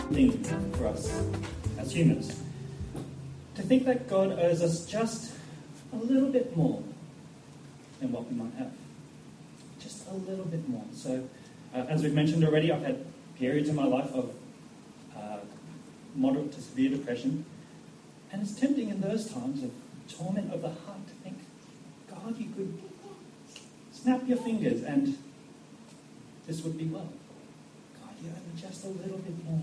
thing for us as humans. To think that God owes us just a little bit more than what we might have. Just a little bit more. So, as we've mentioned already, I've had periods in my life of moderate to severe depression. And it's tempting in those times of torment of the heart to think, God, you could snap your fingers and this would be well. God, you owe me just a little bit more.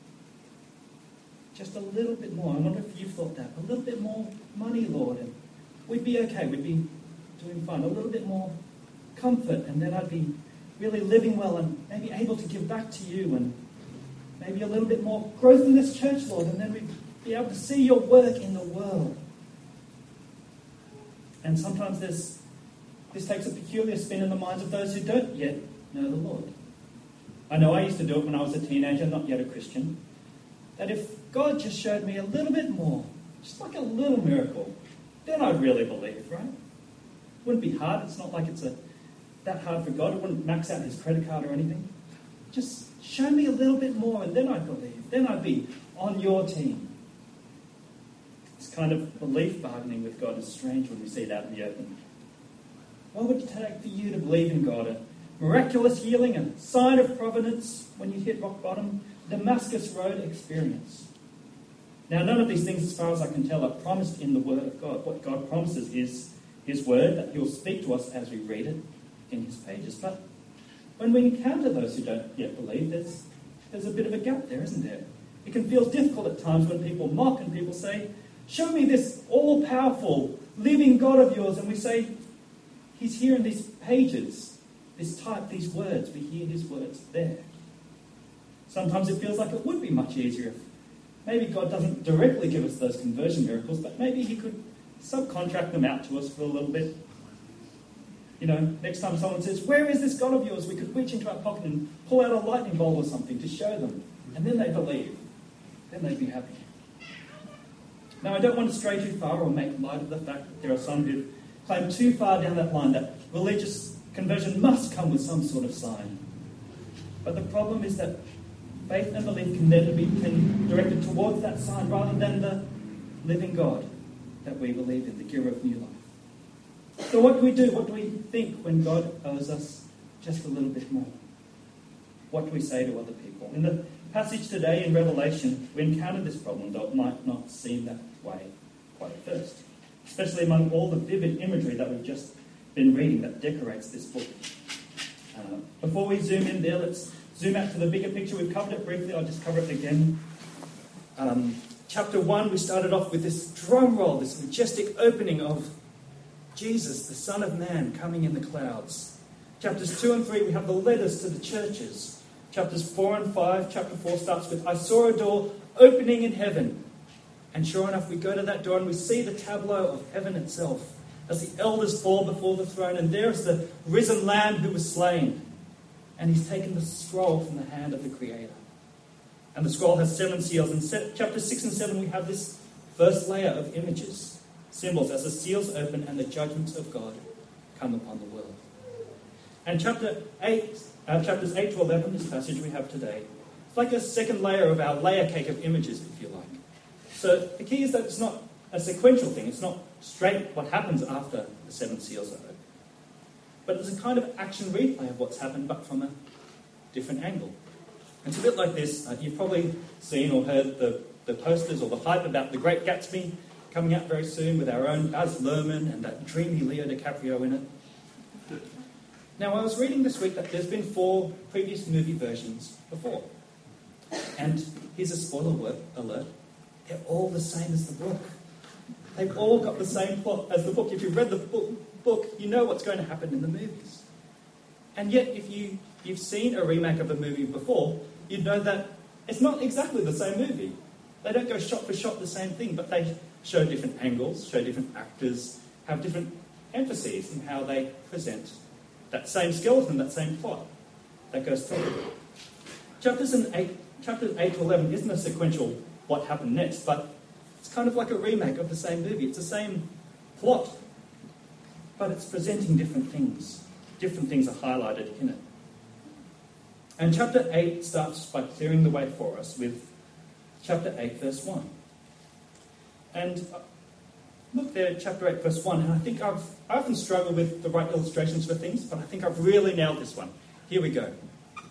Just a little bit more. I wonder if you've thought that. A little bit more money, Lord, and we'd be okay. We'd be doing fine. A little bit more comfort, and then I'd be really living well and maybe able to give back to you, and maybe a little bit more growth in this church, Lord, and then we'd be able to see your work in the world. And sometimes this takes a peculiar spin in the minds of those who don't yet know the Lord. I know I used to do it when I was a teenager, not yet a Christian, that if God just showed me a little bit more, just like a little miracle, then I'd really believe, right? It wouldn't be hard. It's not like it's that hard for God. It wouldn't max out his credit card or anything. Just show me a little bit more and then I'd believe. Then I'd be on your team. This kind of belief bargaining with God is strange when we see it out in the open. What would it take for you to believe in God? A miraculous healing, a sign of providence when you hit rock bottom, Damascus Road experience. Now, none of these things, as far as I can tell, are promised in the Word of God. What God promises is his Word, that he'll speak to us as we read it in his pages. But when we encounter those who don't yet believe, there's a bit of a gap there, isn't there? It can feel difficult at times when people mock and people say, show me this all-powerful, living God of yours. And we say, he's here in these pages, this type, these words. We hear his words there. Sometimes it feels like it would be much easier if maybe God doesn't directly give us those conversion miracles, but maybe he could subcontract them out to us for a little bit. You know, next time someone says, where is this God of yours? We could reach into our pocket and pull out a lightning bolt or something to show them. And then they believe. Then they'd be happy. Now, I don't want to stray too far or make light of the fact that there are some who claim too far down that line that religious conversion must come with some sort of sign. But the problem is that faith and belief can then be directed towards that sign rather than the living God that we believe in, the giver of new life. So what do we do? What do we think when God owes us just a little bit more? What do we say to other people? In the passage today in Revelation, we encounter this problem, though it might not seem that way quite at first, especially among all the vivid imagery that we've just been reading that decorates this book. Before we zoom in there, let's zoom out to the bigger picture. We've covered it briefly. I'll just cover it again. Chapter 1, we started off with this drum roll, this majestic opening of Jesus, the Son of Man, coming in the clouds. Chapters 2 and 3, we have the letters to the churches. Chapters 4 and 5, chapter 4 starts with, I saw a door opening in heaven. And sure enough, we go to that door and we see the tableau of heaven itself as the elders fall before the throne. And there is the risen Lamb who was slain. And he's taken the scroll from the hand of the Creator. And the scroll has 7 seals. In chapter 6 and 7, we have this first layer of images, symbols, as the seals open and the judgments of God come upon the world. And chapters 8 to 11, this passage we have today, it's like a second layer of our layer cake of images, if you like. So the key is that it's not a sequential thing. It's not straight what happens after the 7 seals are opened. But it's a kind of action replay of what's happened, but from a different angle. It's a bit like this. You've probably seen or heard the posters or the hype about The Great Gatsby coming out very soon with our own Baz Luhrmann and that dreamy Leo DiCaprio in it. Now, I was reading this week that there's been 4 previous movie versions before. And here's a spoiler alert. They're all the same as the book. They've all got the same plot as the book. If you've read the book, you know what's going to happen in the movies. And yet, if you've seen a remake of a movie before, you'd know that it's not exactly the same movie. They don't go shot for shot the same thing, but they show different angles, show different actors, have different emphases in how they present that same skeleton, that same plot that goes through. Chapters 8 to 11 isn't a sequential what happened next, but it's kind of like a remake of the same movie. It's the same plot, but it's presenting different things. Different things are highlighted in it. And chapter 8 starts by clearing the way for us with chapter 8, verse 1. And look there at chapter 8, verse 1, and I think I often struggle with the right illustrations for things, but I think I've really nailed this one. Here we go.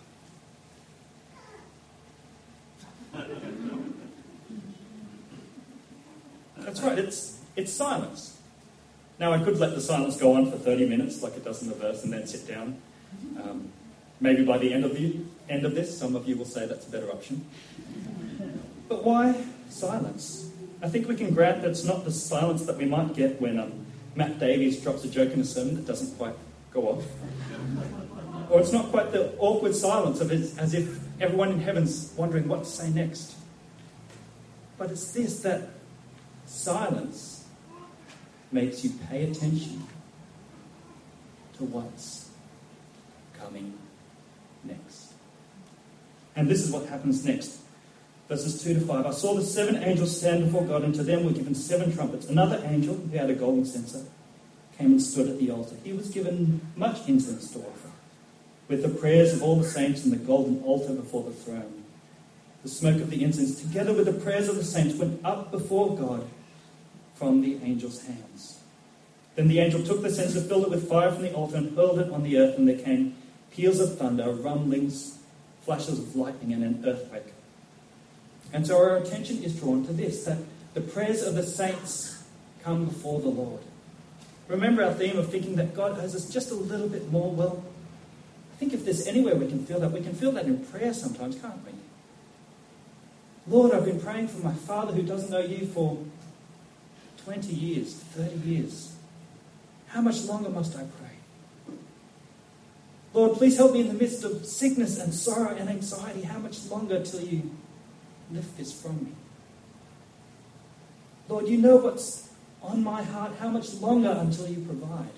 That's right, it's silence. Now, I could let the silence go on for 30 minutes, like it does in the verse, and then sit down. Maybe by the end of this, some of you will say that's a better option. But why silence? I think we can grant that it's not the silence that we might get when Matt Davies drops a joke in a sermon that doesn't quite go off. Or it's not quite the awkward silence of it, as if everyone in heaven's wondering what to say next. But it's this, that silence makes you pay attention to what's coming next. And this is what happens next. Verses 2 to 5. I saw the 7 angels stand before God, and to them were given 7 trumpets. Another angel, who had a golden censer, came and stood at the altar. He was given much incense to offer, with the prayers of all the saints in the golden altar before the throne. The smoke of the incense, together with the prayers of the saints, went up before God from the angel's hands. Then the angel took the censer, filled it with fire from the altar, and hurled it on the earth, and there came peals of thunder, rumblings, flashes of lightning, and an earthquake. And so our attention is drawn to this, that the prayers of the saints come before the Lord. Remember our theme of thinking that God owes us just a little bit more? Well, I think if there's anywhere we can feel that in prayer sometimes, can't we? Lord, I've been praying for my father who doesn't know you for 20 years, 30 years. How much longer must I pray? Lord, please help me in the midst of sickness and sorrow and anxiety. How much longer till you lift this from me? Lord, you know what's on my heart. How much longer until you provide?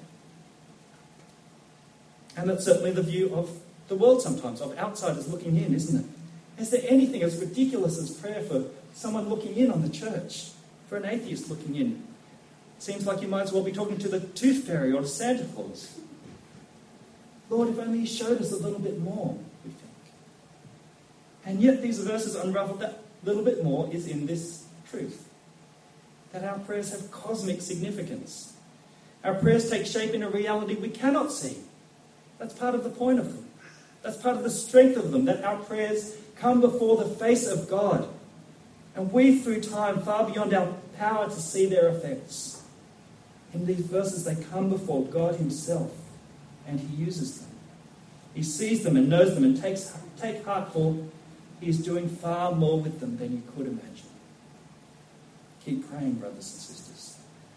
And that's certainly the view of the world sometimes, of outsiders looking in, isn't it? Is there anything as ridiculous as prayer for someone looking in on the church? For an atheist looking in? It seems like you might as well be talking to the tooth fairy or Santa Claus. Lord, if only you showed us a little bit more, we think. And yet these verses unravel that little bit more is in this truth, that our prayers have cosmic significance. Our prayers take shape in a reality we cannot see. That's part of the point of them. That's part of the strength of them, that our prayers come before the face of God. And we, through time, far beyond our power to see their effects. In these verses, they come before God himself, and he uses them. He sees them and knows them and take heart, for he is doing far more with them than you could imagine. Keep praying, brothers and sisters.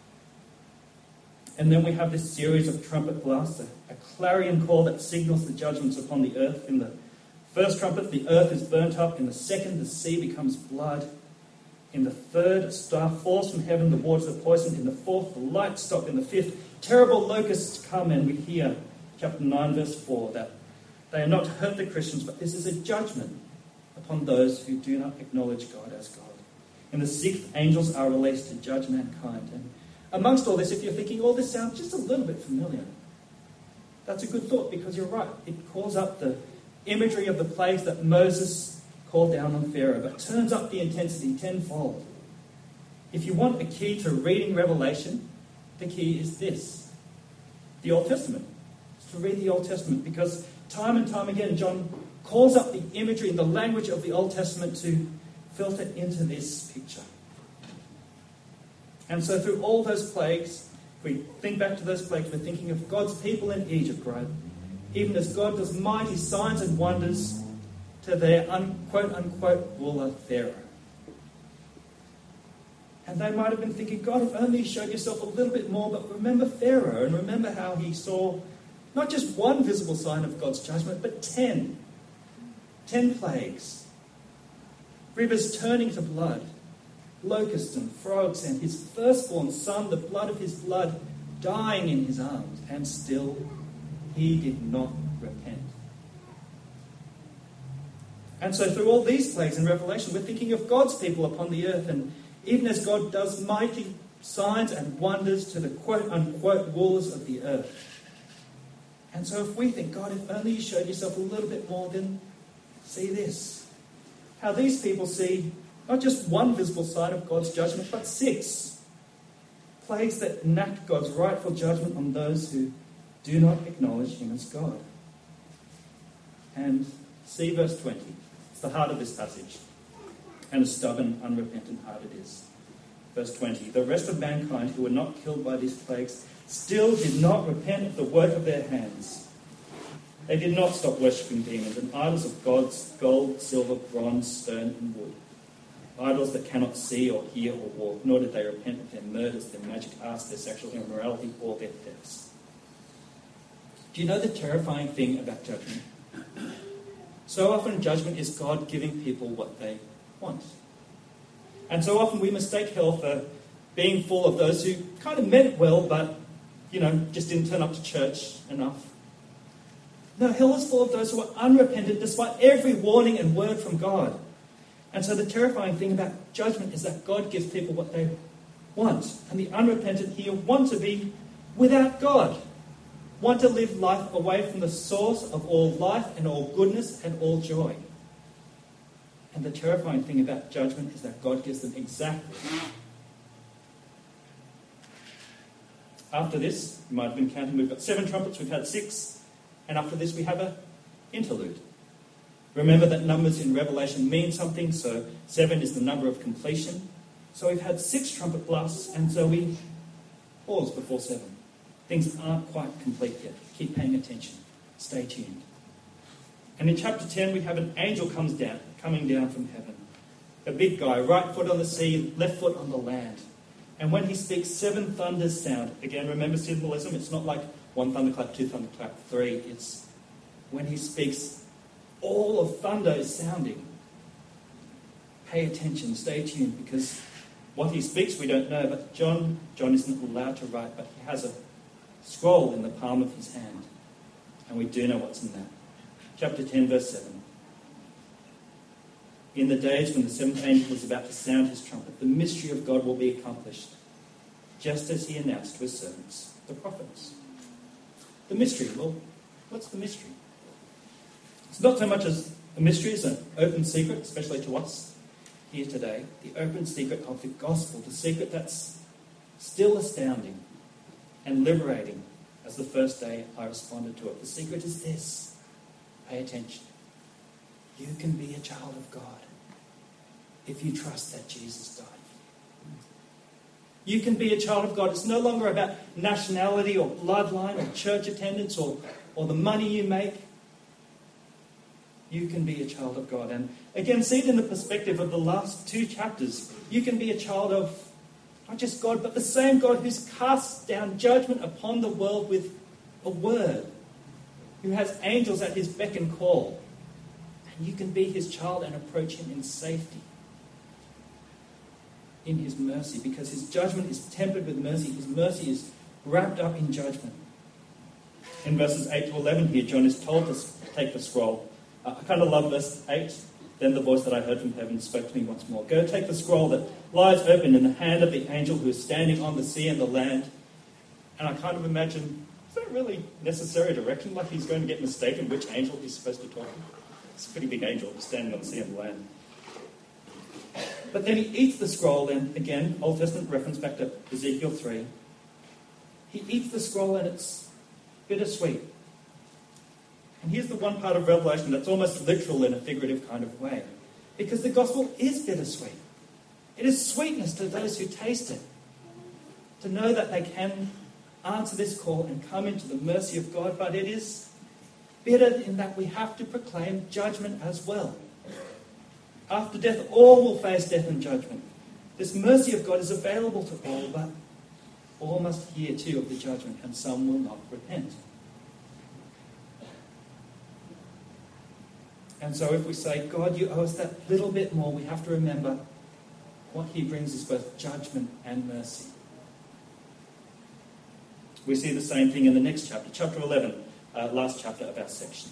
And then we have this series of trumpet blasts, a clarion call that signals the judgments upon the earth. In the first trumpet, the earth is burnt up. In the second, the sea becomes blood. In the third, a star falls from heaven, the waters are poisoned. In the fourth, the lights stop. In the fifth, terrible locusts come, and we hear, chapter 9, verse 4, that they are not to hurt the Christians, but this is a judgment upon those who do not acknowledge God as God. In the sixth, angels are released to judge mankind. And amongst all this, if you're thinking, all this sounds just a little bit familiar, that's a good thought, because you're right. It calls up the imagery of the plagues that Moses called down on Pharaoh, but turns up the intensity tenfold. If you want a key to reading Revelation, the key is this: the Old Testament. It's to read the Old Testament, because time and time again, John calls up the imagery and the language of the Old Testament to filter into this picture. And so through all those plagues, if we think back to those plagues, we're thinking of God's people in Egypt, right? Even as God does mighty signs and wonders to their quote-unquote ruler, Pharaoh. And they might have been thinking, God, if only you showed yourself a little bit more, but remember Pharaoh, and remember how he saw not just one visible sign of God's judgment, but 10. 10 plagues. Rivers turning to blood, locusts and frogs, and his firstborn son, the blood of his blood, dying in his arms, and still he did not repent. And so through all these plagues in Revelation, we're thinking of God's people upon the earth, and even as God does mighty signs and wonders to the quote-unquote rulers of the earth. And so if we think, God, if only you showed yourself a little bit more, then see this. How these people see not just one visible side of God's judgment, but 6 plagues that enact God's rightful judgment on those who do not acknowledge him as God. And see verse 20. It's the heart of this passage. And a stubborn, unrepentant heart it is. Verse 20. The rest of mankind who were not killed by these plagues still did not repent of the work of their hands. They did not stop worshipping demons and idols of gods, gold, silver, bronze, stone, and wood. Idols that cannot see or hear or walk, nor did they repent of their murders, their magic arts, their sexual immorality, or their thefts. Do you know the terrifying thing about judgment? So often judgment is God giving people what they want. And so often we mistake hell for being full of those who kind of meant well, but, just didn't turn up to church enough. No, hell is full of those who are unrepentant despite every warning and word from God. And so the terrifying thing about judgment is that God gives people what they want. And the unrepentant here want to be without God. Want to live life away from the source of all life and all goodness and all joy. And the terrifying thing about judgment is that God gives them exactly. After this, you might have been counting, we've got 7 trumpets, we've had 6. And after this we have an interlude. Remember that numbers in Revelation mean something, so 7 is the number of completion. So we've had 6 trumpet blasts, and so we pause before 7. Things aren't quite complete yet. Keep paying attention. Stay tuned. And in chapter 10 we have an angel coming down from heaven. A big guy, right foot on the sea, left foot on the land. And when he speaks, 7 thunders sound. Again, remember symbolism, it's not like 1 thunderclap, 2 thunderclap, 3. It's when he speaks, all of thunder is sounding. Pay attention, stay tuned, because what he speaks we don't know, but John isn't allowed to write, but he has a scroll in the palm of his hand. And we do know what's in that. Chapter 10, verse 7. In the days when the 7th angel is about to sound his trumpet, the mystery of God will be accomplished, just as he announced to his servants, the prophets. The mystery, well, what's the mystery? It's not so much as a mystery as an open secret, especially to us here today. The open secret of the gospel, the secret that's still astounding and liberating as the first day I responded to it. The secret is this. Pay attention. You can be a child of God if you trust that Jesus died for you. You can be a child of God. It's no longer about nationality or bloodline or church attendance or the money you make. You can be a child of God. And again, see it in the perspective of the last 2 chapters. You can be a child of not just God, but the same God who's cast down judgment upon the world with a word, who has angels at his beck and call. And you can be his child and approach him in safety, in his mercy, because his judgment is tempered with mercy. His mercy is wrapped up in judgment. In verses 8 to 11 here, John is told to take the scroll. I kind of love verse 8. Then the voice that I heard from heaven spoke to me once more. Go take the scroll that lies open in the hand of the angel who is standing on the sea and the land. And I kind of imagine, is that really necessary direction? Like he's going to get mistaken which angel he's supposed to talk to? It's a pretty big angel standing on the sea and the land. But then he eats the scroll, and again, Old Testament reference back to Ezekiel 3. He eats the scroll and it's bittersweet. And here's the one part of Revelation that's almost literal in a figurative kind of way. Because the gospel is bittersweet. It is sweetness to those who taste it. To know that they can answer this call and come into the mercy of God, but it is bitter in that we have to proclaim judgment as well. After death, all will face death and judgment. This mercy of God is available to all, but all must hear too of the judgment, and some will not repent. And so if we say, God, you owe us that little bit more, we have to remember what he brings is both judgment and mercy. We see the same thing in the next chapter, chapter 11, last chapter of our section.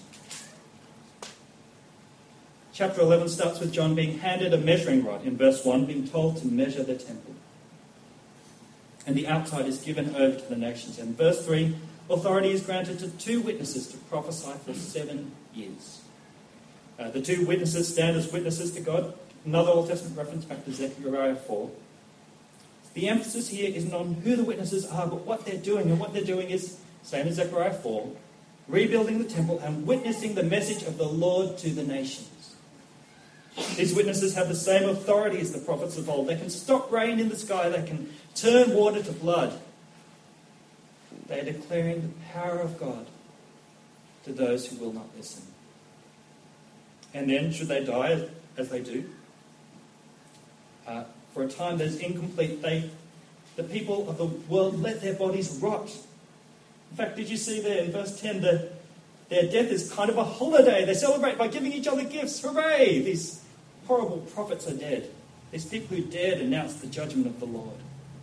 Chapter 11 starts with John being handed a measuring rod in verse 1, being told to measure the temple. And the outside is given over to the nations. And verse 3, authority is granted to 2 witnesses to prophesy for 7 years. The two witnesses stand as witnesses to God. Another Old Testament reference back to Zechariah 4. The emphasis here isn't on who the witnesses are, but what they're doing. And what they're doing is, same as Zechariah 4, rebuilding the temple and witnessing the message of the Lord to the nations. These witnesses have the same authority as the prophets of old. They can stop rain in the sky. They can turn water to blood. They are declaring the power of God to those who will not listen. And then, should they die, as they do, for a time that is incomplete, the people of the world let their bodies rot. In fact, did you see there in verse 10, their death is kind of a holiday. They celebrate by giving each other gifts. Hooray! These horrible prophets are dead. These people who dared announce the judgment of the Lord.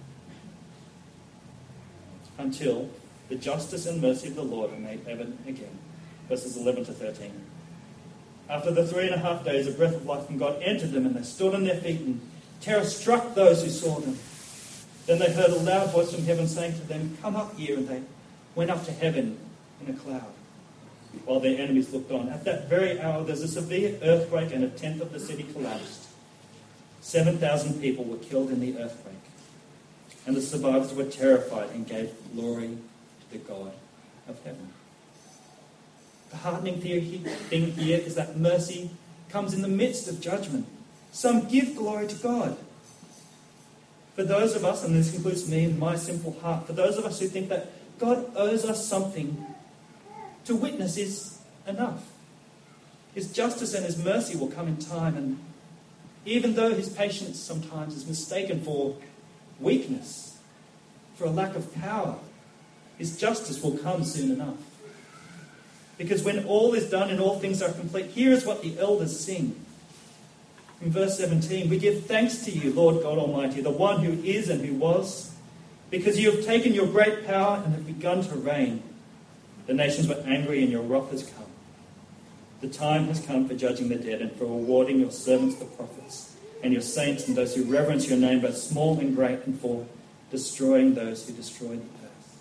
Until the justice and mercy of the Lord are made evident again. Verses 11 to 13. After the 3.5 days, a breath of life from God entered them, and they stood on their feet, and terror struck those who saw them. Then they heard a loud voice from heaven saying to them, "Come up here," and they went up to heaven in a cloud, while their enemies looked on. At that very hour, there's a severe earthquake, and a tenth of the city collapsed. 7,000 people were killed in the earthquake, and the survivors were terrified and gave glory to the God of heaven. The heartening thing here is that mercy comes in the midst of judgment. Some give glory to God. For those of us, and this includes me and my simple heart, for those of us who think that God owes us something, to witness is enough. His justice and his mercy will come in time, and even though his patience sometimes is mistaken for weakness, for a lack of power, his justice will come soon enough. Because when all is done and all things are complete, here is what the elders sing. In verse 17, "We give thanks to you, Lord God Almighty, the one who is and who was, because you have taken your great power and have begun to reign. The nations were angry and your wrath has come. The time has come for judging the dead and for rewarding your servants the prophets and your saints and those who reverence your name, both small and great, and for destroying those who destroy the earth."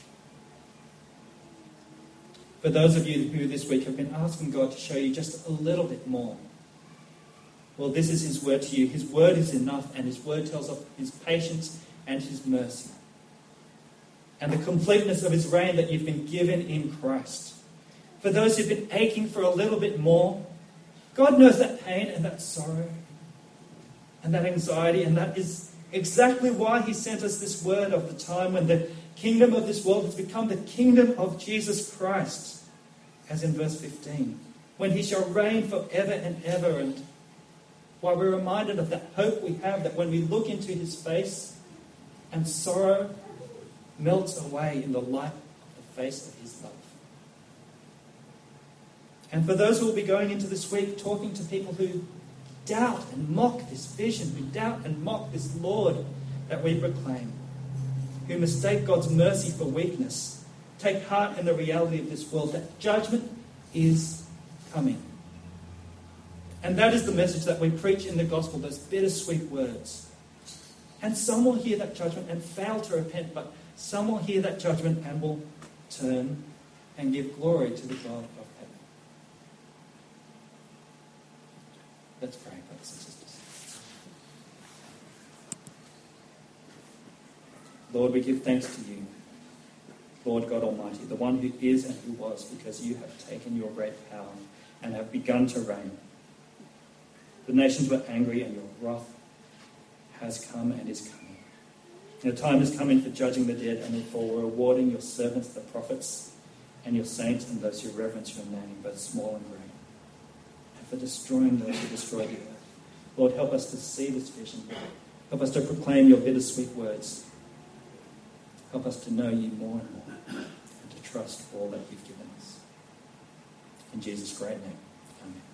For those of you who this week have been asking God to show you just a little bit more, well, this is his word to you. His word is enough, and his word tells of his patience and his mercy, and the completeness of his reign that you've been given in Christ. For those who've been aching for a little bit more, God knows that pain and that sorrow and that anxiety, and that is exactly why he sent us this word of the time when the kingdom of this world has become the kingdom of Jesus Christ, as in verse 15, when he shall reign forever and ever. And while we're reminded of that hope we have, that when we look into his face and sorrow melts away in the light of the face of his love. And for those who will be going into this week talking to people who doubt and mock this vision, who doubt and mock this Lord that we proclaim, who mistake God's mercy for weakness, take heart in the reality of this world, that judgment is coming. And that is the message that we preach in the gospel, those bittersweet words. And some will hear that judgment and fail to repent, but some will hear that judgment and will turn and give glory to the God of heaven. Let's pray, brothers and sisters. Lord, we give thanks to you, Lord God Almighty, the one who is and who was, because you have taken your great power and have begun to reign. The nations were angry, and your wrath has come and is coming. Your time is coming for judging the dead and for rewarding your servants, the prophets, and your saints and those who reverence your name, both small and great, and for destroying those who destroy the earth. Lord, help us to see this vision. Help us to proclaim your bittersweet words. Help us to know you more and more, and to trust all that you've given us. In Jesus' great name, amen.